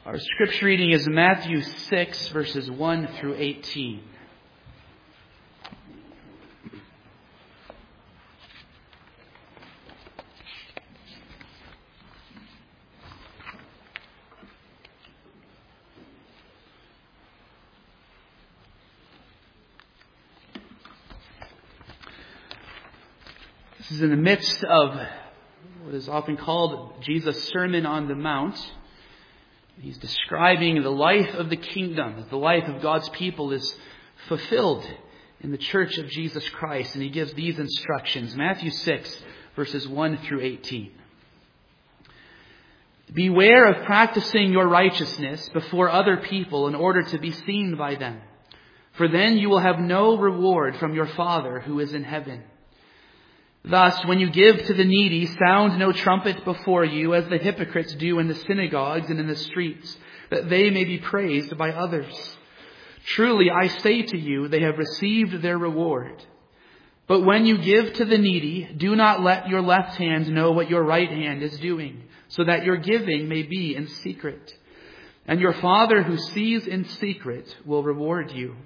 Our scripture reading is Matthew 6, verses 1 through 18. This is in the midst of what is often called Jesus' Sermon on the Mount. He's describing the life of the kingdom, as the life of God's people is fulfilled in the church of Jesus Christ. And he gives these instructions. Matthew 6, verses 1 through 18. Beware of practicing your righteousness before other people in order to be seen by them. For then you will have no reward from your Father who is in heaven. Thus, when you give to the needy, sound no trumpet before you, as the hypocrites do in the synagogues and in the streets, that they may be praised by others. Truly, I say to you, they have received their reward. But when you give to the needy, do not let your left hand know what your right hand is doing, so that your giving may be in secret. And your Father who sees in secret will reward you.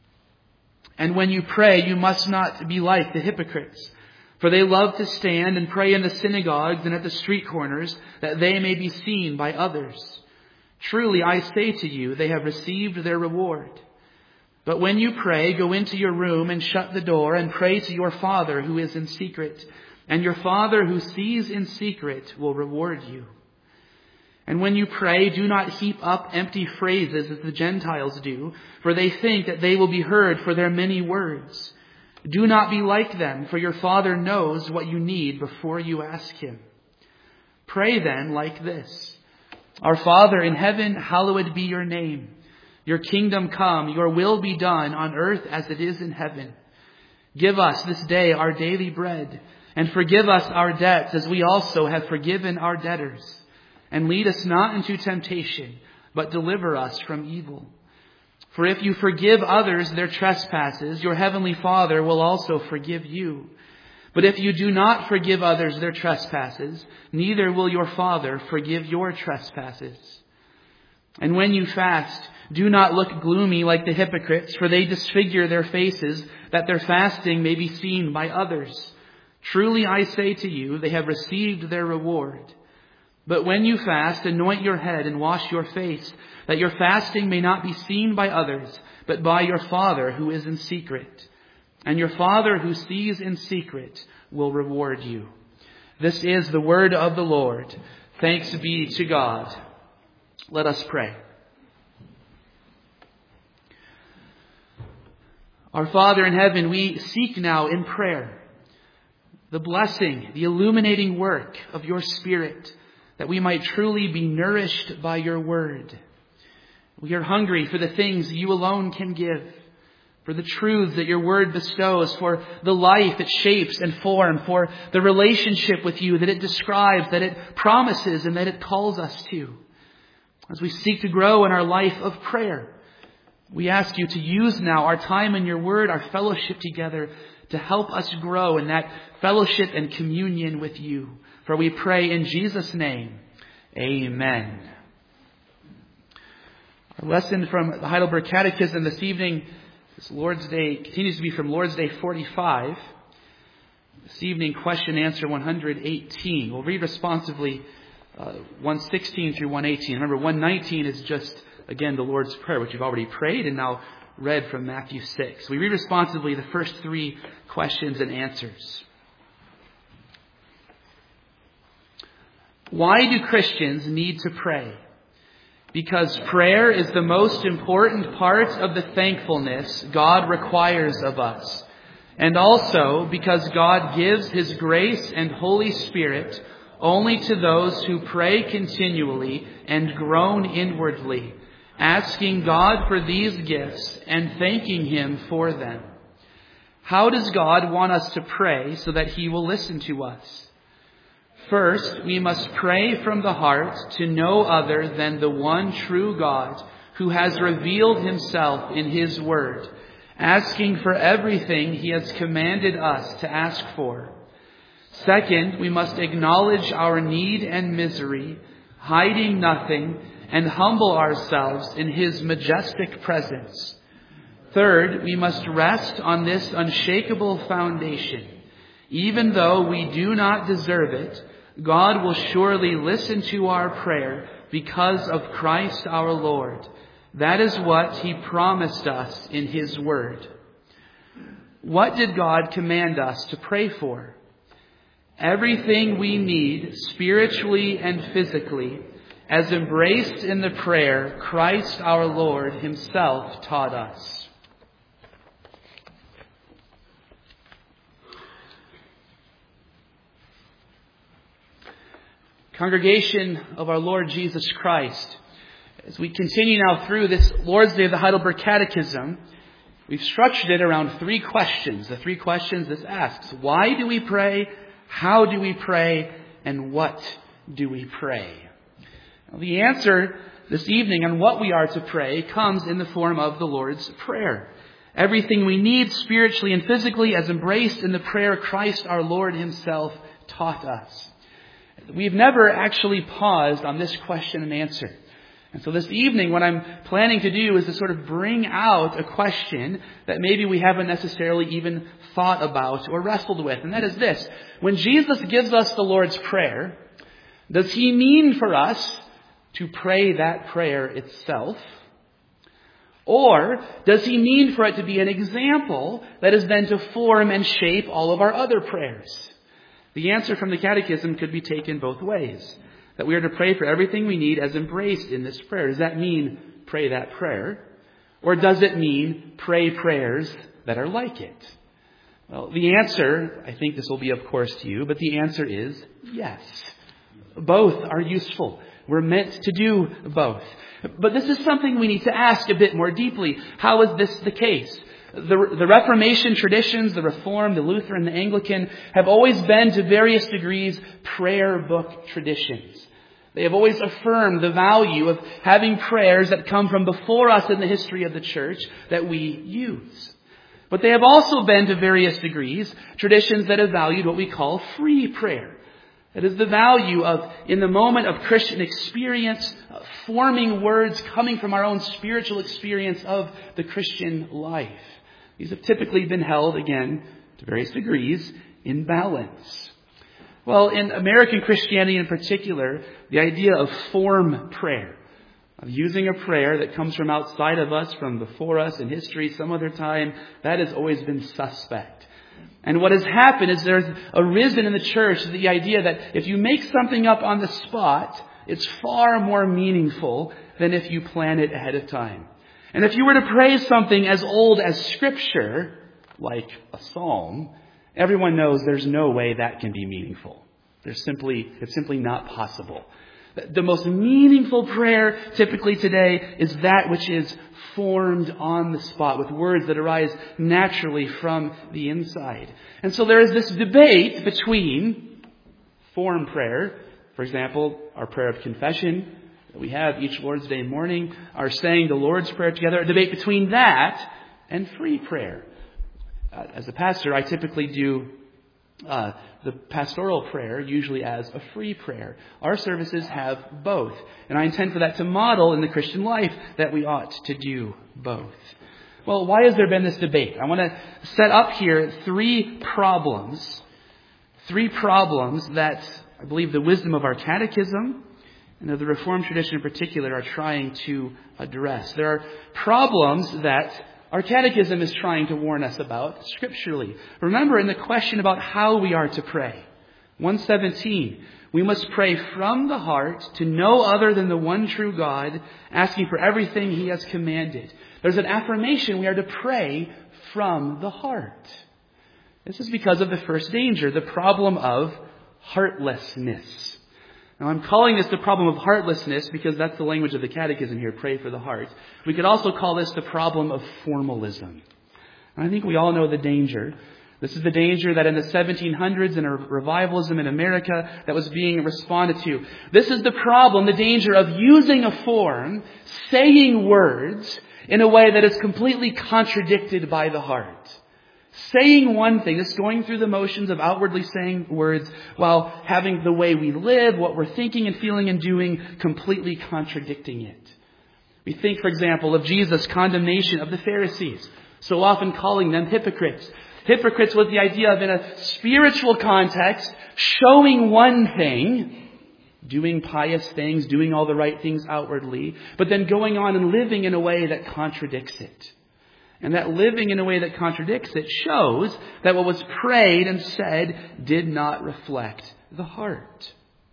And when you pray, you must not be like the hypocrites, for they love to stand and pray in the synagogues and at the street corners, that they may be seen by others. Truly, I say to you, they have received their reward. But when you pray, go into your room and shut the door and pray to your Father who is in secret. And your Father who sees in secret will reward you. And when you pray, do not heap up empty phrases as the Gentiles do, for they think that they will be heard for their many words. Do not be like them, for your Father knows what you need before you ask Him. Pray then like this. Our Father in heaven, hallowed be your name. Your kingdom come, your will be done on earth as it is in heaven. Give us this day our daily bread, and forgive us our debts as we also have forgiven our debtors. And lead us not into temptation, but deliver us from evil. For if you forgive others their trespasses, your heavenly Father will also forgive you. But if you do not forgive others their trespasses, neither will your Father forgive your trespasses. And when you fast, do not look gloomy like the hypocrites, for they disfigure their faces, that their fasting may be seen by others. Truly I say to you, they have received their reward. But when you fast, anoint your head and wash your face, that your fasting may not be seen by others, but by your Father who is in secret. And your Father who sees in secret will reward you. This is the word of the Lord. Thanks be to God. Let us pray. Our Father in heaven, we seek now in prayer the blessing, the illuminating work of your Spirit, that we might truly be nourished by your word. We are hungry for the things you alone can give, for the truths that your word bestows, for the life it shapes and forms, for the relationship with you that it describes, that it promises, and that it calls us to. As we seek to grow in our life of prayer, we ask you to use now our time in your word, our fellowship together, to help us grow in that fellowship and communion with you. For we pray in Jesus' name, amen. Our lesson from the Heidelberg Catechism this evening, this Lord's Day, continues to be from Lord's Day 45. This evening, question answer 118. We'll read responsively 116 through 118. Remember, 119 is just, again, the Lord's Prayer, which you've already prayed and now read from Matthew 6. We read responsively the first three questions and answers. Why do Christians need to pray? Because prayer is the most important part of the thankfulness God requires of us. And also because God gives His grace and Holy Spirit only to those who pray continually and groan inwardly, asking God for these gifts and thanking Him for them. How does God want us to pray so that He will listen to us? First, we must pray from the heart to no other than the one true God who has revealed Himself in His Word, asking for everything He has commanded us to ask for. Second, we must acknowledge our need and misery, hiding nothing, and humble ourselves in His majestic presence. Third, we must rest on this unshakable foundation. Even though we do not deserve it, God will surely listen to our prayer because of Christ our Lord. That is what He promised us in His Word. What did God command us to pray for? Everything we need, spiritually and physically, as embraced in the prayer Christ our Lord Himself taught us. Congregation of our Lord Jesus Christ, as we continue now through this Lord's Day of the Heidelberg Catechism, we've structured it around three questions. The three questions this asks: why do we pray? How do we pray? And what do we pray? Now, the answer this evening on what we are to pray comes in the form of the Lord's Prayer. Everything we need spiritually and physically as embraced in the prayer Christ our Lord Himself taught us. We've never actually paused on this question and answer. And so this evening, what I'm planning to do is to sort of bring out a question that maybe we haven't necessarily even thought about or wrestled with. And that is this: when Jesus gives us the Lord's Prayer, does He mean for us to pray that prayer itself? Or does He mean for it to be an example that is then to form and shape all of our other prayers? The answer from the Catechism could be taken both ways. That we are to pray for everything we need as embraced in this prayer. Does that mean pray that prayer? Or does it mean pray prayers that are like it? Well, the answer, I think this will be of course to you, but the answer is yes. Both are useful. We're meant to do both. But this is something we need to ask a bit more deeply. How is this the case? The Reformation traditions, the Reformed, the Lutheran, the Anglican, have always been to various degrees prayer book traditions. They have always affirmed the value of having prayers that come from before us in the history of the church that we use. But they have also been to various degrees traditions that have valued what we call free prayer. That is the value of, in the moment of Christian experience, forming words coming from our own spiritual experience of the Christian life. These have typically been held, again, to various degrees, in balance. Well, in American Christianity in particular, the idea of form prayer, of using a prayer that comes from outside of us, from before us in history, some other time, that has always been suspect. And what has happened is there's arisen in the church the idea that if you make something up on the spot, it's far more meaningful than if you plan it ahead of time. And if you were to pray something as old as Scripture, like a psalm, everyone knows there's no way that can be meaningful. It's simply not possible. The most meaningful prayer typically today is that which is formed on the spot with words that arise naturally from the inside. And so there is this debate between form prayer, for example, our prayer of confession that we have each Lord's Day morning, our saying the Lord's Prayer together, a debate between that and free prayer. As a pastor, I typically do the pastoral prayer usually as a free prayer. Our services have both. And I intend for that to model in the Christian life that we ought to do both. Well, why has there been this debate? I want to set up here three problems that I believe the wisdom of our catechism and of the Reformed tradition in particular are trying to address. There are problems that our catechism is trying to warn us about scripturally. Remember in the question about how we are to pray. 117, we must pray from the heart to no other than the one true God, asking for everything He has commanded. There's an affirmation we are to pray from the heart. This is because of the first danger, the problem of heartlessness. Now, I'm calling this the problem of heartlessness because that's the language of the catechism here, pray for the heart. We could also call this the problem of formalism. And I think we all know the danger. This is the danger that in the 1700s in a revivalism in America that was being responded to. This is the problem, the danger of using a form, saying words in a way that is completely contradicted by the heart. Saying one thing, just going through the motions of outwardly saying words while having the way we live, what we're thinking and feeling and doing, completely contradicting it. We think, for example, of Jesus' condemnation of the Pharisees, so often calling them hypocrites. Hypocrites was the idea of, in a spiritual context, showing one thing, doing pious things, doing all the right things outwardly, but then going on and living in a way that contradicts it. And that living in a way that contradicts it shows that what was prayed and said did not reflect the heart.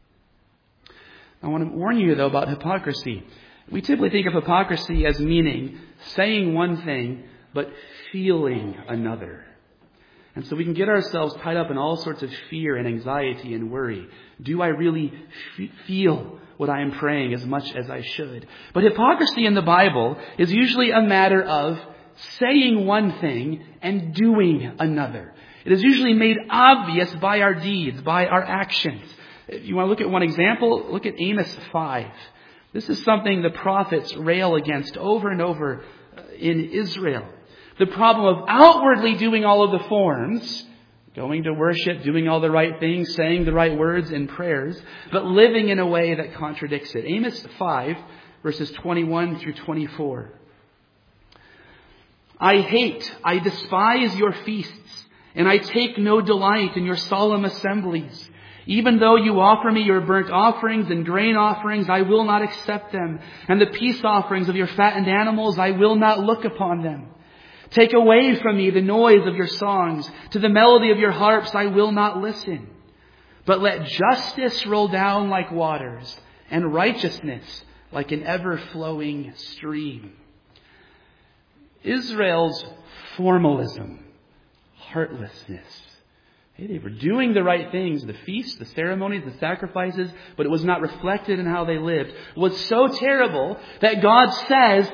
I want to warn you, though, about hypocrisy. We typically think of hypocrisy as meaning saying one thing, but feeling another. And so we can get ourselves tied up in all sorts of fear and anxiety and worry. Do I really feel what I am praying as much as I should? But hypocrisy in the Bible is usually a matter of saying one thing and doing another. It is usually made obvious by our deeds, by our actions. If you want to look at one example, look at Amos 5. This is something the prophets rail against over and over in Israel. The problem of outwardly doing all of the forms, going to worship, doing all the right things, saying the right words in prayers, but living in a way that contradicts it. Amos 5, verses 21 through 24. I despise your feasts, and I take no delight in your solemn assemblies. Even though you offer me your burnt offerings and grain offerings, I will not accept them. And the peace offerings of your fattened animals, I will not look upon them. Take away from me the noise of your songs. To the melody of your harps, I will not listen. But let justice roll down like waters, and righteousness like an ever-flowing stream. Israel's formalism, heartlessness. They were doing the right things, the feasts, the ceremonies, the sacrifices, but it was not reflected in how they lived. It was so terrible that God says,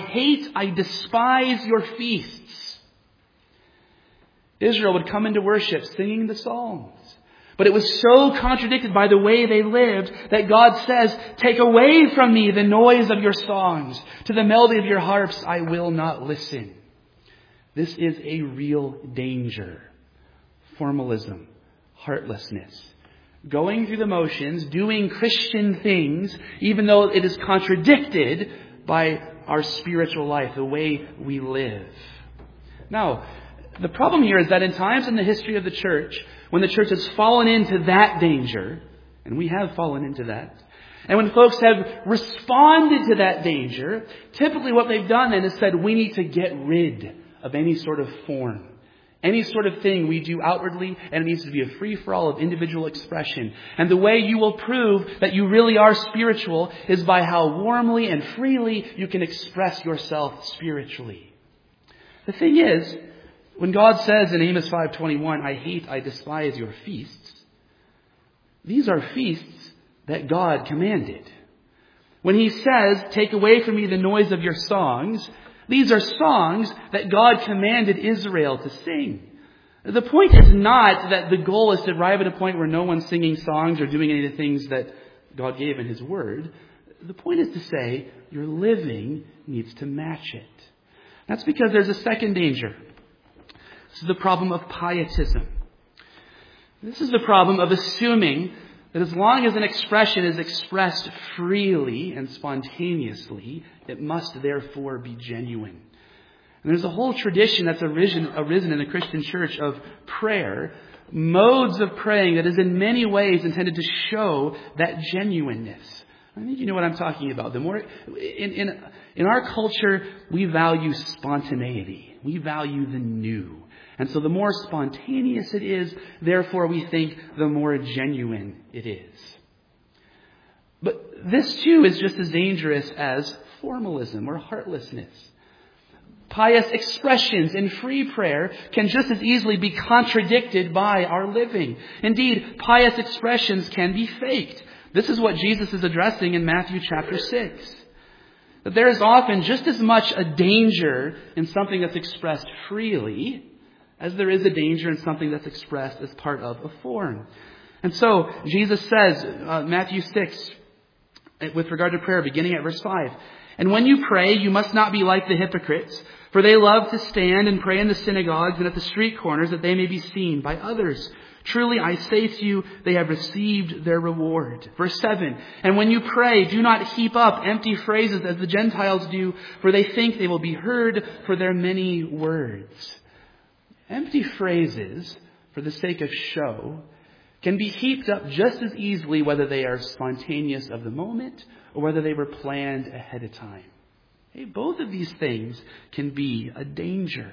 I despise your feasts. Israel would come into worship singing the Psalms. But it was so contradicted by the way they lived that God says, take away from me the noise of your songs. To the melody of your harps, I will not listen. This is a real danger. Formalism, heartlessness. Going through the motions, doing Christian things, even though it is contradicted by our spiritual life, the way we live. Now, the problem here is that in times in the history of the church, when the church has fallen into that danger, and we have fallen into that, and when folks have responded to that danger, typically what they've done then is said, we need to get rid of any sort of form. Any sort of thing we do outwardly, and it needs to be a free-for-all of individual expression. And the way you will prove that you really are spiritual is by how warmly and freely you can express yourself spiritually. The thing is, when God says in Amos 5:21, I despise your feasts, these are feasts that God commanded. When He says, take away from me the noise of your songs, these are songs that God commanded Israel to sing. The point is not that the goal is to arrive at a point where no one's singing songs or doing any of the things that God gave in His Word. The point is to say your living needs to match it. That's because there's a second danger. This is the problem of pietism. This is the problem of assuming that as long as an expression is expressed freely and spontaneously, it must therefore be genuine. And there's a whole tradition that's arisen in the Christian church of prayer, modes of praying that is in many ways intended to show that genuineness. I think you know what I'm talking about. The more in our culture, we value spontaneity. We value the new. And so the more spontaneous it is, therefore we think the more genuine it is. But this too is just as dangerous as formalism or heartlessness. Pious expressions in free prayer can just as easily be contradicted by our living. Indeed, pious expressions can be faked. This is what Jesus is addressing in Matthew chapter 6. That there is often just as much a danger in something that's expressed freely as there is a danger in something that's expressed as part of a form. And so Jesus says, Matthew 6, with regard to prayer, beginning at verse 5, and when you pray, you must not be like the hypocrites, For they love to stand and pray in the synagogues and at the street corners that they may be seen by others. Truly, I say to you, they have received their reward. Verse 7, and when you pray, do not heap up empty phrases as the Gentiles do, for they think they will be heard for their many words. Empty phrases, for the sake of show, can be heaped up just as easily whether they are spontaneous of the moment or whether they were planned ahead of time. Hey, both of these things can be a danger.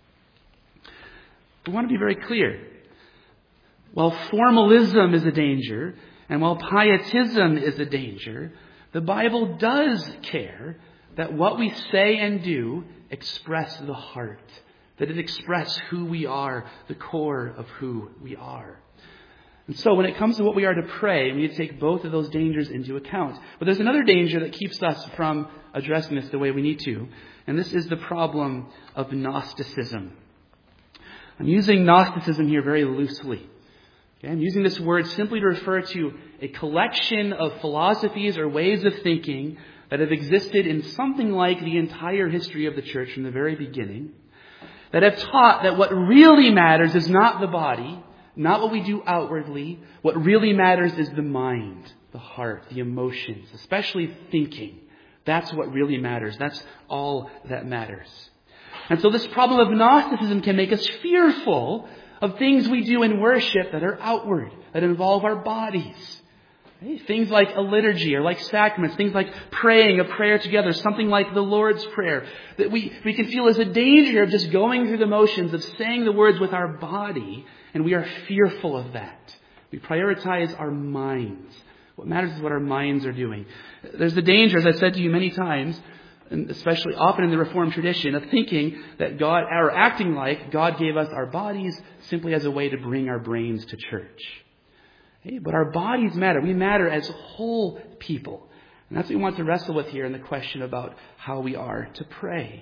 We want to be very clear. While formalism is a danger, and while pietism is a danger, the Bible does care that what we say and do express the heart, that it express who we are, the core of who we are. And so when it comes to what we are to pray, we need to take both of those dangers into account. But there's another danger that keeps us from addressing this the way we need to, and this is the problem of Gnosticism. I'm using Gnosticism here very loosely. Okay? I'm using this word simply to refer to a collection of philosophies or ways of thinking that have existed in something like the entire history of the church from the very beginning, that have taught that what really matters is not the body, not what we do outwardly. What really matters is the mind, the heart, the emotions, especially thinking. That's what really matters. That's all that matters. And so this problem of Gnosticism can make us fearful of things we do in worship that are outward, that involve our bodies. Things like a liturgy or like sacraments, things like praying a prayer together, something like the Lord's Prayer, that we can feel as a danger of just going through the motions of saying the words with our body, and we are fearful of that. We prioritize our minds. What matters is what our minds are doing. There's the danger, as I've said to you many times, and especially often in the Reformed tradition, of thinking that God, or acting like God gave us our bodies simply as a way to bring our brains to church. But our bodies matter. We matter as whole people. And that's what we want to wrestle with here in the question about how we are to pray.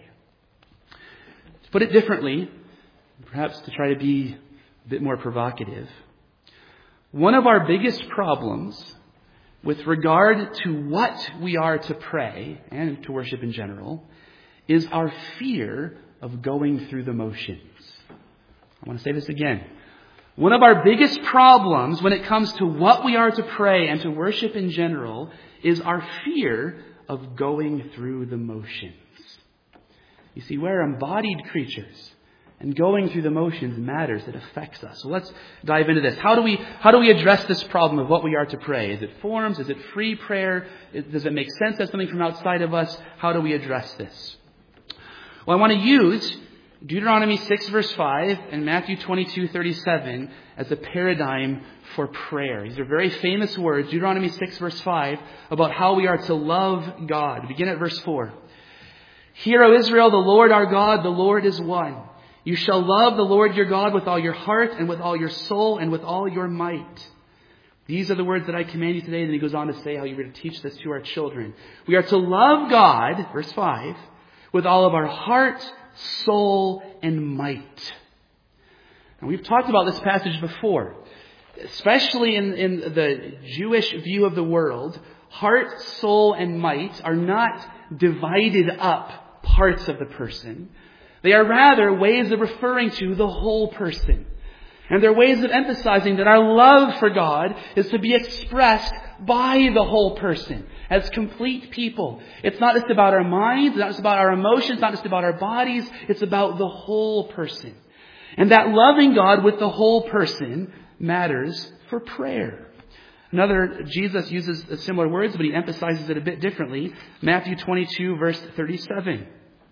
To put it differently, perhaps to try to be a bit more provocative, one of our biggest problems with regard to what we are to pray and to worship in general is our fear of going through the motions. I want to say this again. One of our biggest problems when it comes to what we are to pray and to worship in general is our fear of going through the motions. You see, we're embodied creatures, and going through the motions matters. It affects us. So let's dive into this. How do we address this problem of what we are to pray? Is it forms? Is it free prayer? Does it make sense as something from outside of us? How do we address this? Well, I want to use Deuteronomy 6 verse 5 and Matthew 22:37 as a paradigm for prayer. These are very famous words, Deuteronomy 6 verse 5, about how we are to love God. Begin at verse 4. Hear, O Israel, the Lord our God, the Lord is one. You shall love the Lord your God with all your heart and with all your soul and with all your might. These are the words that I command you today. And then he goes on to say how you're going to teach this to our children. We are to love God, verse 5, with all of our heart, soul, and might. And we've talked about this passage before. Especially in the Jewish view of the world, heart, soul, and might are not divided up parts of the person. They are rather ways of referring to the whole person. And they're ways of emphasizing that our love for God is to be expressed by the whole person as complete people. It's not just about our minds, it's not just about our emotions, it's not just about our bodies, it's about the whole person. And that loving God with the whole person matters for prayer. Jesus uses similar words, but he emphasizes it a bit differently. Matthew 22 verse 37.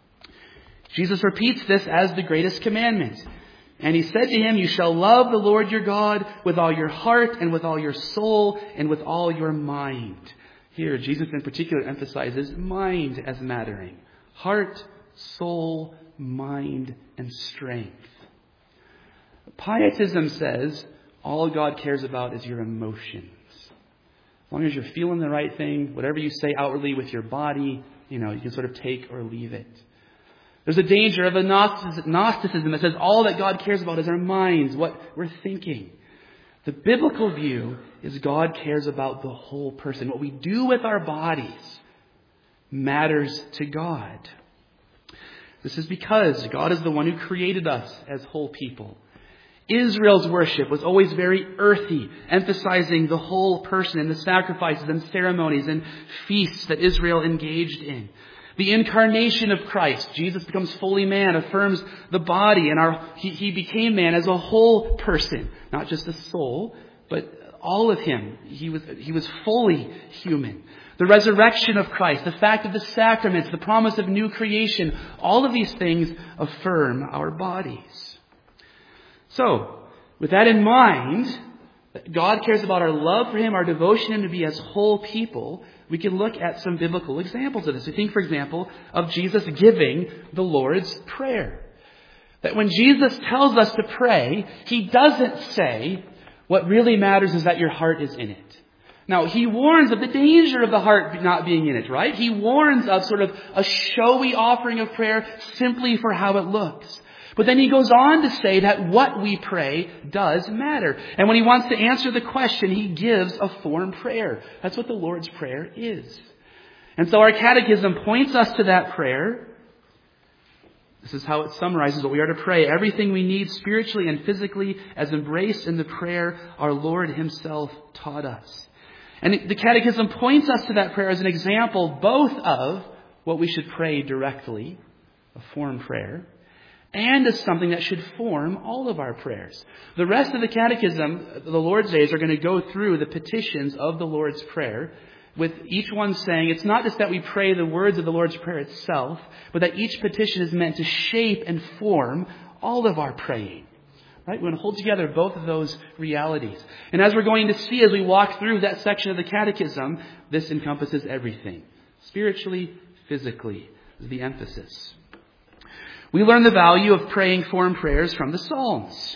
Jesus repeats this as the greatest commandment. And he said to him, you shall love the Lord your God with all your heart and with all your soul and with all your mind. Here, Jesus in particular emphasizes mind as mattering. Heart, soul, mind, and strength. Pietism says all God cares about is your emotions. As long as you're feeling the right thing, whatever you say outwardly with your body, you can sort of take or leave it. There's a danger of a Gnosticism that says all that God cares about is our minds, what we're thinking. The biblical view is God cares about the whole person. What we do with our bodies matters to God. This is because God is the one who created us as whole people. Israel's worship was always very earthy, emphasizing the whole person and the sacrifices and ceremonies and feasts that Israel engaged in. The incarnation of Christ, Jesus becomes fully man, affirms the body, and he became man as a whole person, not just a soul, but all of him. He was fully human. The resurrection of Christ, the fact of the sacraments, the promise of new creation, all of these things affirm our bodies. So, with that in mind, that God cares about our love for him, our devotion to him to be as whole people, we can look at some biblical examples of this. We think, for example, of Jesus giving the Lord's Prayer. That when Jesus tells us to pray, he doesn't say, what really matters is that your heart is in it. Now, he warns of the danger of the heart not being in it, right? He warns of sort of a showy offering of prayer simply for how it looks. But then he goes on to say that what we pray does matter. And when he wants to answer the question, he gives a form prayer. That's what the Lord's Prayer is. And so our catechism points us to that prayer. This is how it summarizes what we are to pray. Everything we need spiritually and physically as embraced in the prayer our Lord himself taught us. And the catechism points us to that prayer as an example both of what we should pray directly, a form prayer, and as something that should form all of our prayers. The rest of the catechism, the Lord's Days, are going to go through the petitions of the Lord's Prayer, with each one saying it's not just that we pray the words of the Lord's Prayer itself, but that each petition is meant to shape and form all of our praying. Right? We want to hold together both of those realities. And as we're going to see as we walk through that section of the catechism, this encompasses everything. Spiritually, physically is the emphasis. We learn the value of praying form prayers from the Psalms.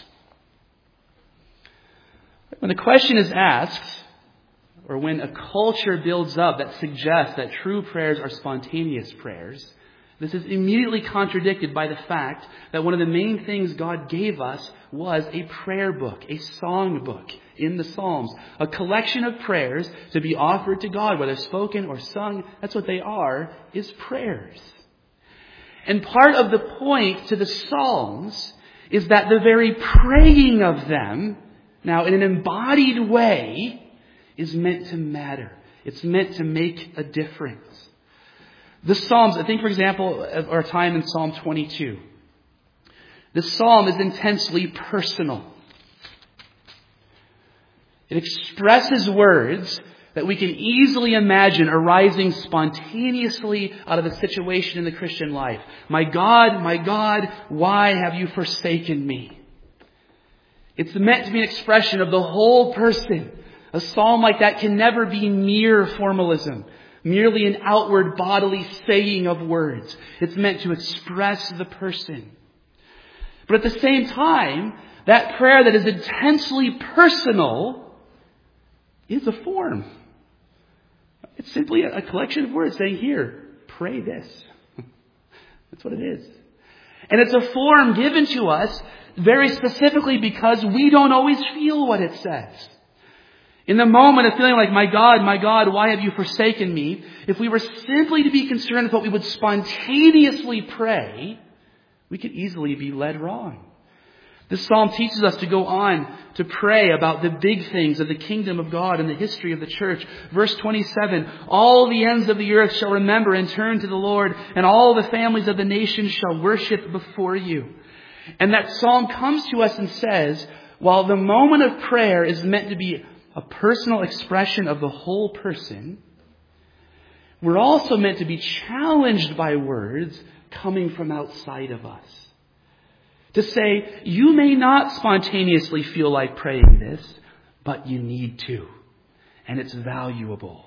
When the question is asked, or when a culture builds up that suggests that true prayers are spontaneous prayers, this is immediately contradicted by the fact that one of the main things God gave us was a prayer book, a song book in the Psalms, a collection of prayers to be offered to God, whether spoken or sung. That's what they are, is prayers. And part of the point to the Psalms is that the very praying of them, now in an embodied way, is meant to matter. It's meant to make a difference. The Psalms, I think, for example, of our time in Psalm 22. The Psalm is intensely personal. It expresses words that we can easily imagine arising spontaneously out of a situation in the Christian life. My God, why have you forsaken me? It's meant to be an expression of the whole person. A psalm like that can never be mere formalism, merely an outward bodily saying of words. It's meant to express the person. But at the same time, that prayer that is intensely personal is a form. It's simply a collection of words saying, here, pray this. That's what it is. And it's a form given to us very specifically because we don't always feel what it says. In the moment of feeling like, my God, why have you forsaken me? If we were simply to be concerned with what we would spontaneously pray, we could easily be led wrong. This psalm teaches us to go on to pray about the big things of the kingdom of God and the history of the church. Verse 27, all the ends of the earth shall remember and turn to the Lord, and all the families of the nations shall worship before you. And that psalm comes to us and says, while the moment of prayer is meant to be a personal expression of the whole person, we're also meant to be challenged by words coming from outside of us. To say, you may not spontaneously feel like praying this, but you need to. And it's valuable.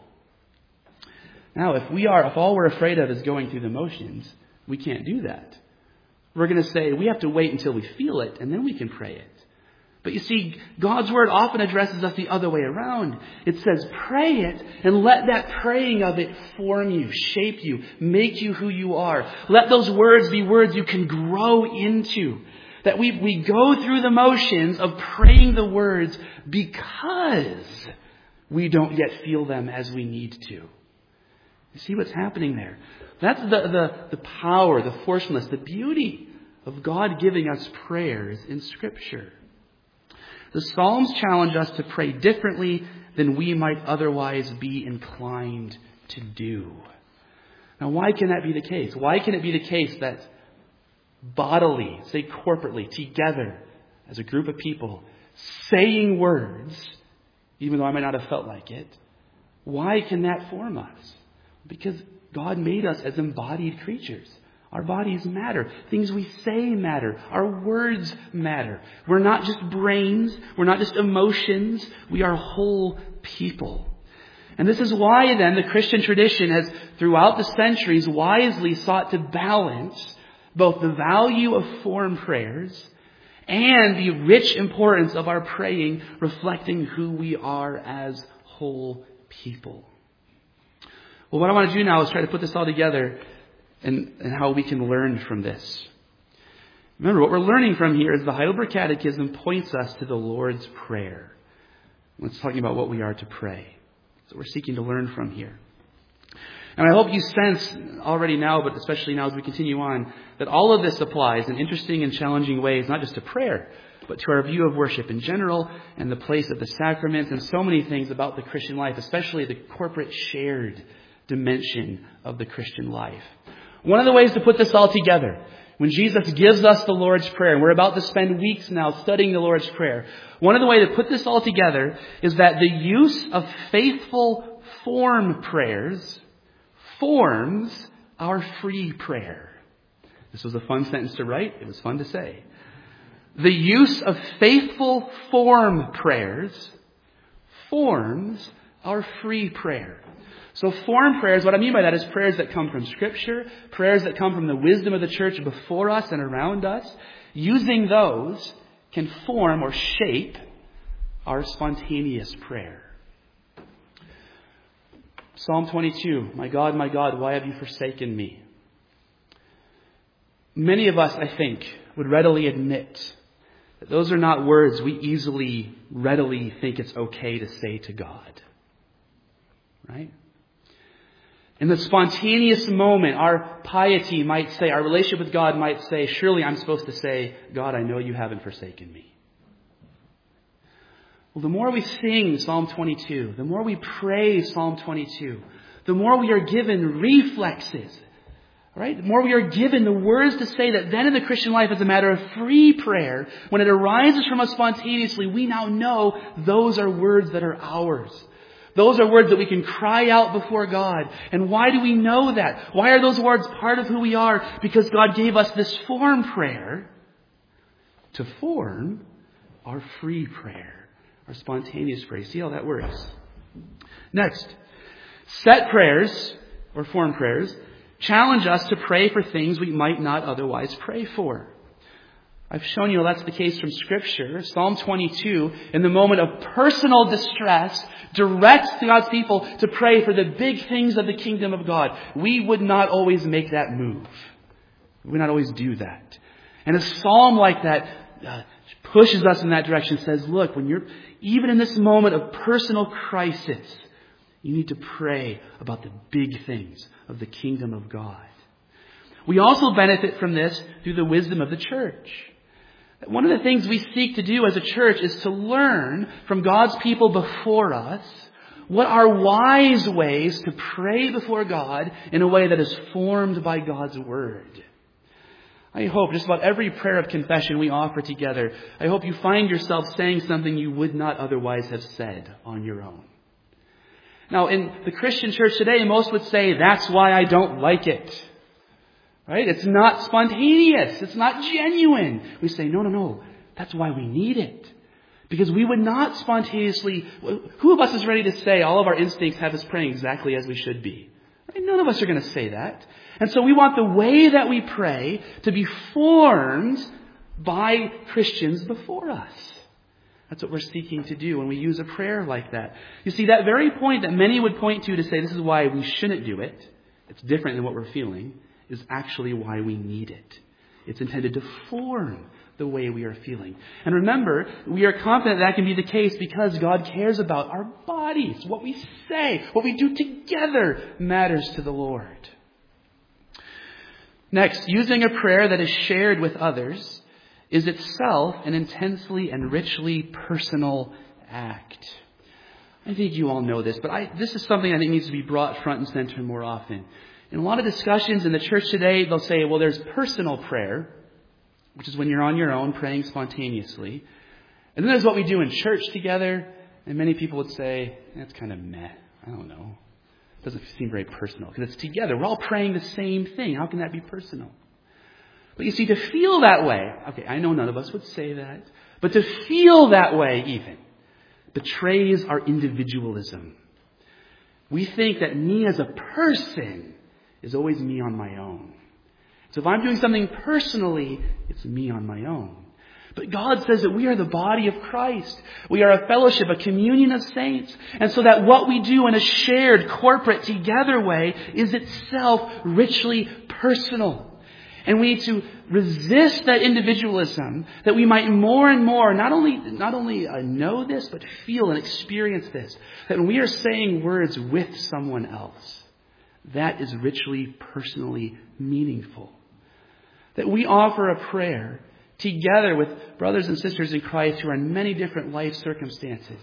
Now, if all we're afraid of is going through the motions, we can't do that. We're going to say, we have to wait until we feel it, and then we can pray it. But you see, God's Word often addresses us the other way around. It says, pray it and let that praying of it form you, shape you, make you who you are. Let those words be words you can grow into. That we go through the motions of praying the words because we don't yet feel them as we need to. You see what's happening there? That's the power, the forcefulness, the beauty of God giving us prayers in Scripture. The Psalms challenge us to pray differently than we might otherwise be inclined to do. Now, why can that be the case? Why can it be the case that bodily, say corporately, together, as a group of people, saying words, even though I might not have felt like it, why can that form us? Because God made us as embodied creatures. Our bodies matter. Things we say matter. Our words matter. We're not just brains. We're not just emotions. We are whole people. And this is why then the Christian tradition has throughout the centuries wisely sought to balance both the value of form prayers and the rich importance of our praying reflecting who we are as whole people. Well, what I want to do now is try to put this all together and how we can learn from this. Remember, what we're learning from here is the Heidelberg Catechism points us to the Lord's Prayer. It's talking about what we are to pray. So we're seeking to learn from here. And I hope you sense already now, but especially now as we continue on, that all of this applies in interesting and challenging ways, not just to prayer, but to our view of worship in general and the place of the sacraments and so many things about the Christian life, especially the corporate shared dimension of the Christian life. One of the ways to put this all together, when Jesus gives us the Lord's Prayer, and we're about to spend weeks now studying the Lord's Prayer, one of the ways to put this all together is that the use of faithful form prayers forms our free prayer. This was a fun sentence to write. It was fun to say. The use of faithful form prayers forms our free prayer. So form prayers, what I mean by that is prayers that come from Scripture, prayers that come from the wisdom of the church before us and around us. Using those can form or shape our spontaneous prayer. Psalm 22, my God, why have you forsaken me? Many of us, I think, would readily admit that those are not words we readily think it's okay to say to God. Right? In the spontaneous moment, our piety might say, our relationship with God might say, surely I'm supposed to say, God, I know you haven't forsaken me. Well, the more we sing Psalm 22, the more we pray Psalm 22, the more we are given reflexes, right? The more we are given the words to say that then in the Christian life as a matter of free prayer, when it arises from us spontaneously, we now know those are words that are ours. Those are words that we can cry out before God. And why do we know that? Why are those words part of who we are? Because God gave us this form prayer to form our free prayer, our spontaneous prayer. See how that works? Next, set prayers, or form prayers, challenge us to pray for things we might not otherwise pray for. I've shown you that's the case from Scripture. Psalm 22, in the moment of personal distress, directs God's people to pray for the big things of the kingdom of God. We would not always make that move. We would not always do that. And a psalm like that pushes us in that direction, says, look, when you're even in this moment of personal crisis, you need to pray about the big things of the kingdom of God. We also benefit from this through the wisdom of the church. One of the things we seek to do as a church is to learn from God's people before us what are wise ways to pray before God in a way that is formed by God's Word. I hope just about every prayer of confession we offer together, I hope you find yourself saying something you would not otherwise have said on your own. Now, in the Christian church today, most would say, that's why I don't like it. Right? It's not spontaneous. It's not genuine. We say, no. That's why we need it. Because we would not spontaneously... Who of us is ready to say all of our instincts have us praying exactly as we should be? Right? None of us are going to say that. And so we want the way that we pray to be formed by Christians before us. That's what we're seeking to do when we use a prayer like that. You see, that very point that many would point to say this is why we shouldn't do it, it's different than what we're feeling, is actually why we need it. It's intended to form the way we are feeling. And remember, we are confident that can be the case because God cares about our bodies. What we say, what we do together matters to the Lord. Next, using a prayer that is shared with others is itself an intensely and richly personal act. I think you all know this, but this is something I think needs to be brought front and center more often. In a lot of discussions in the church today, they'll say, well, there's personal prayer, which is when you're on your own praying spontaneously. And then there's what we do in church together. And many people would say, that's kind of meh. I don't know. It doesn't seem very personal because it's together. We're all praying the same thing. How can that be personal? But you see, to feel that way, okay, I know none of us would say that, but to feel that way even betrays our individualism. We think that me as a person is always me on my own. So if I'm doing something personally, it's me on my own. But God says that we are the body of Christ. We are a fellowship, a communion of saints. And so that what we do in a shared, corporate, together way is itself richly personal. And we need to resist that individualism, that we might more and more not only know this, but feel and experience this. That when we are saying words with someone else, that is richly, personally meaningful. That we offer a prayer together with brothers and sisters in Christ who are in many different life circumstances.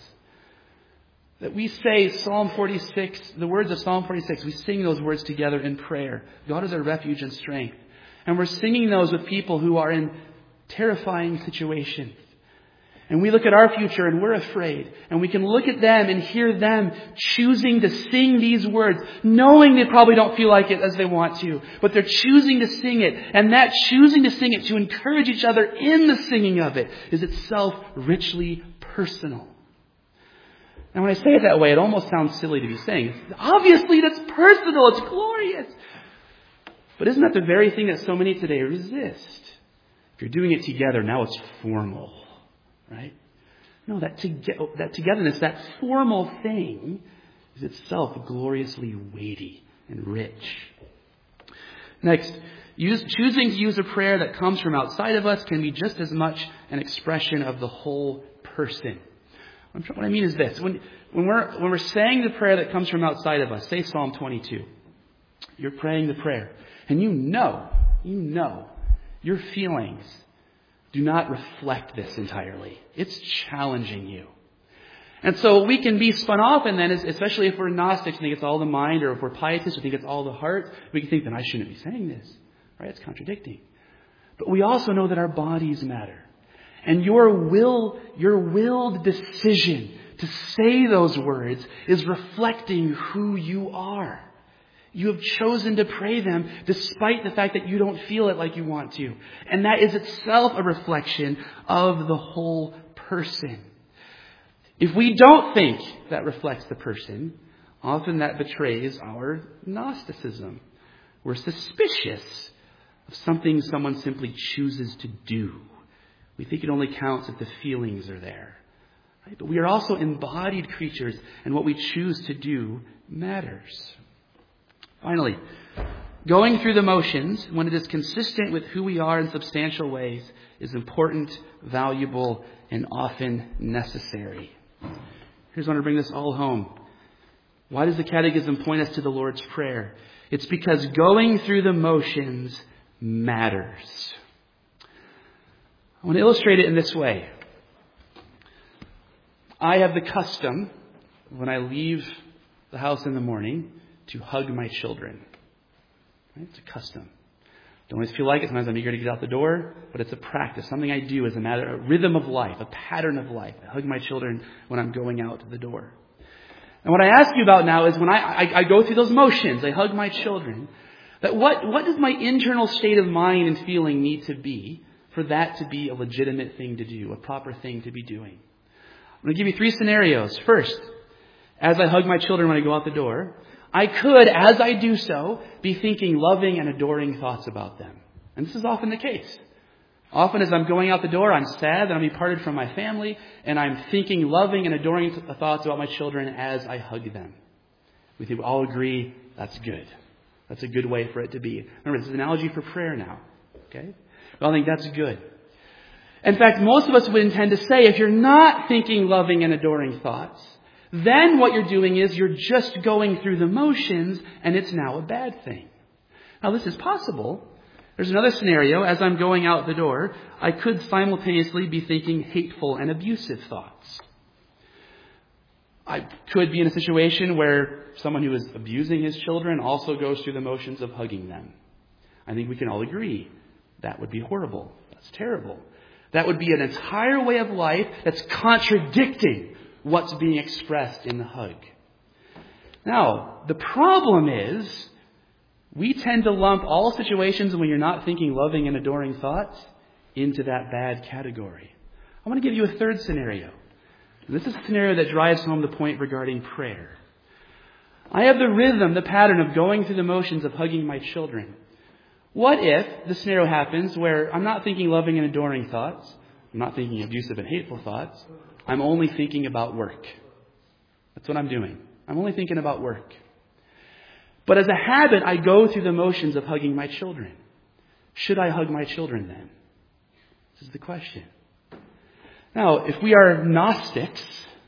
That we say Psalm 46, the words of Psalm 46, we sing those words together in prayer. God is our refuge and strength. And we're singing those with people who are in terrifying situations. And we look at our future and we're afraid. And we can look at them and hear them choosing to sing these words, knowing they probably don't feel like it as they want to. But they're choosing to sing it. And that choosing to sing it, to encourage each other in the singing of it, is itself richly personal. And when I say it that way, it almost sounds silly to be saying. Obviously, that's personal. It's glorious. But isn't that the very thing that so many today resist? If you're doing it together, now it's formal. Right? No, that togetherness, that formal thing, is itself gloriously weighty and rich. Next, choosing to use a prayer that comes from outside of us can be just as much an expression of the whole person. What I mean is this. When we're saying the prayer that comes from outside of us, say Psalm 22, you're praying the prayer, and you know, your feelings do not reflect this entirely. It's challenging you. And so we can be spun off, and then, especially if we're Gnostics, think it's all the mind, or if we're pietists, we think it's all the heart, we can think, then I shouldn't be saying this. Right? It's contradicting. But we also know that our bodies matter. And your willed decision to say those words is reflecting who you are. You have chosen to pray them despite the fact that you don't feel it like you want to. And that is itself a reflection of the whole person. If we don't think that reflects the person, often that betrays our Gnosticism. We're suspicious of something someone simply chooses to do. We think it only counts if the feelings are there. Right? But we are also embodied creatures, and what we choose to do matters. Finally, going through the motions, when it is consistent with who we are in substantial ways, is important, valuable, and often necessary. Here's when I bring this all home. Why does the Catechism point us to the Lord's Prayer? It's because going through the motions matters. I want to illustrate it in this way. I have the custom, when I leave the house in the morning, to hug my children. Right? It's a custom. Don't always feel like it. Sometimes I'm eager to get out the door, but it's a practice. Something I do as a rhythm of life, a pattern of life. I hug my children when I'm going out the door. And what I ask you about now is when I go through those motions, I hug my children, that what does my internal state of mind and feeling need to be for that to be a legitimate thing to do, a proper thing to be doing? I'm going to give you 3 scenarios. First, as I hug my children when I go out the door, I could, as I do so, be thinking loving and adoring thoughts about them. And this is often the case. Often as I'm going out the door, I'm sad that I'm parted from my family, and I'm thinking loving and adoring thoughts about my children as I hug them. We all agree that's good. That's a good way for it to be. Remember, this is an analogy for prayer now. Okay? Well, I think that's good. In fact, most of us would intend to say, if you're not thinking loving and adoring thoughts, then what you're doing is you're just going through the motions, and it's now a bad thing. Now, this is possible, There's another scenario. As I'm going out the door, I could simultaneously be thinking hateful and abusive thoughts. I could be in a situation where someone who is abusing his children also goes through the motions of hugging them. I think we can all agree that would be horrible. That's terrible. That would be an entire way of life that's contradicting what's being expressed in the hug. Now, the problem is we tend to lump all situations when you're not thinking loving and adoring thoughts into that bad category. I want to give you a third scenario. This is a scenario that drives home the point regarding prayer. I have the rhythm, the pattern of going through the motions of hugging my children. What if the scenario happens where I'm not thinking loving and adoring thoughts, I'm not thinking abusive and hateful thoughts, I'm only thinking about work. That's what I'm doing. I'm only thinking about work. But as a habit, I go through the motions of hugging my children. Should I hug my children then? This is the question. Now, if we are Gnostics,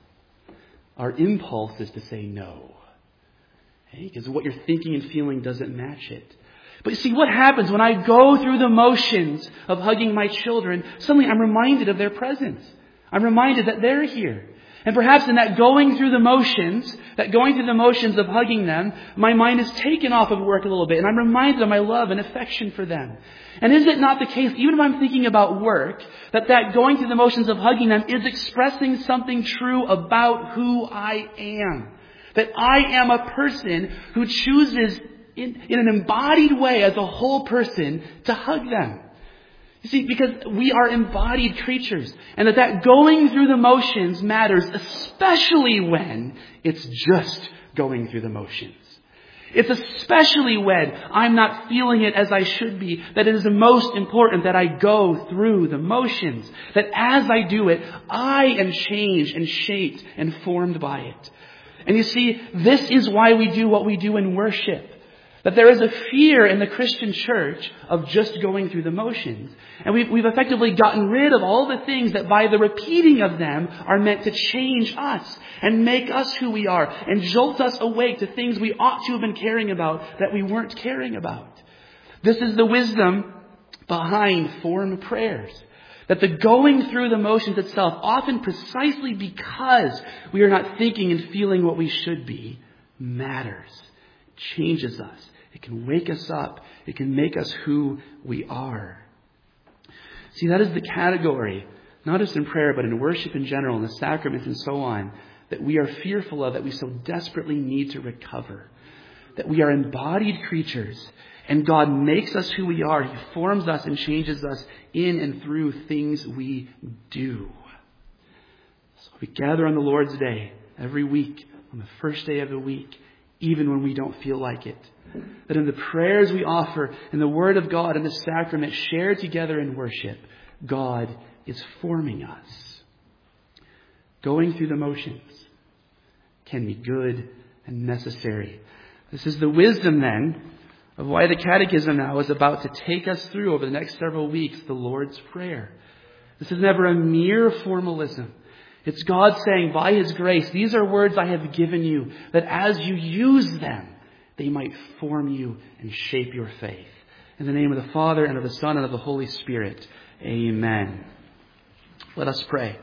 our impulse is to say no. Okay? Because what you're thinking and feeling doesn't match it. But you see, what happens when I go through the motions of hugging my children, suddenly I'm reminded of their presence. I'm reminded that they're here. And perhaps in that going through the motions of hugging them, my mind is taken off of work a little bit, and I'm reminded of my love and affection for them. And is it not the case, even if I'm thinking about work, that going through the motions of hugging them is expressing something true about who I am? That I am a person who chooses in an embodied way as a whole person to hug them. You see, because we are embodied creatures, and that going through the motions matters, especially when it's just going through the motions. It's especially when I'm not feeling it as I should be, that it is the most important that I go through the motions. That as I do it, I am changed and shaped and formed by it. And you see, this is why we do what we do in worship. That there is a fear in the Christian church of just going through the motions. And we've effectively gotten rid of all the things that by the repeating of them are meant to change us and make us who we are and jolt us awake to things we ought to have been caring about that we weren't caring about. This is the wisdom behind form prayers. That the going through the motions itself, often precisely because we are not thinking and feeling what we should be, matters. Changes us. It can wake us up. It can make us who we are. See, that is the category, not just in prayer, but in worship in general, in the sacraments and so on, that we are fearful of, that we so desperately need to recover. That we are embodied creatures, and God makes us who we are. He forms us and changes us in and through things we do. So we gather on the Lord's Day every week, on the first day of the week, even when we don't feel like it. That in the prayers we offer, in the Word of God, and the sacrament shared together in worship, God is forming us. Going through the motions can be good and necessary. This is the wisdom then of why the Catechism now is about to take us through over the next several weeks the Lord's Prayer. This is never a mere formalism. It's God saying, by His grace, these are words I have given you, that as you use them, they might form you and shape your faith. In the name of the Father, and of the Son, and of the Holy Spirit. Amen. Let us pray.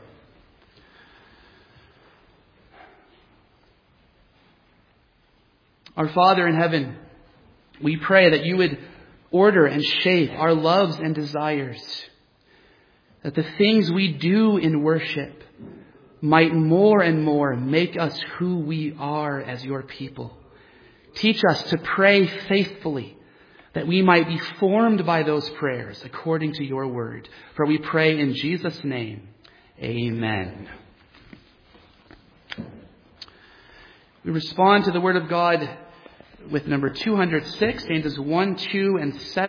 Our Father in heaven, we pray that you would order and shape our loves and desires, that the things we do in worship might more and more make us who we are as your people. Teach us to pray faithfully, that we might be formed by those prayers according to your word. For we pray in Jesus' name. Amen. We respond to the word of God with number 206, stanzas 1, 2, and 7.